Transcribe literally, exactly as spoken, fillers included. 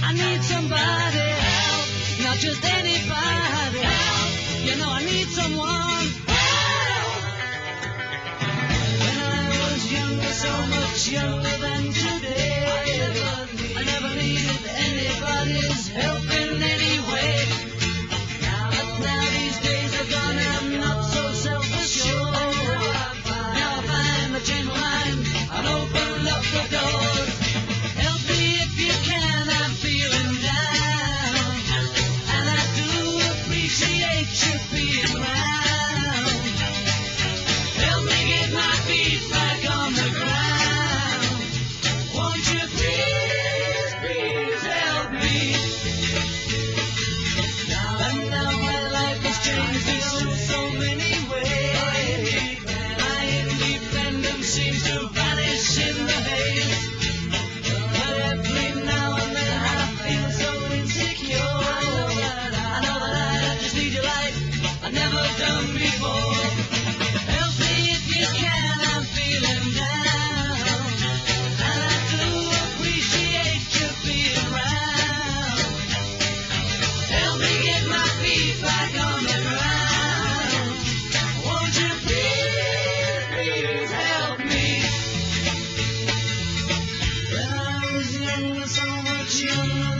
I need somebody help, not just anybody help. You know I need someone help. When I was younger, so much younger than today, I never needed anybody's help in any way. But now these days are gone and I'm not so self-assured. Now I find the chain line and open up the doors. Help me if you can, I'm feeling down, and I do appreciate you being around. Help me get my feet back on the ground. Won't you please, please help me? Now and now my life has changed in so, so many ways. My independence seems to vanish in the haze. But every now and then I feel so insecure. I know that I just need your light, I've never done before. Help me if you can, I'm feeling down, and I do appreciate you being around. Help me get my feet back on the ground. Won't you please, please help me? When I was younger, so much younger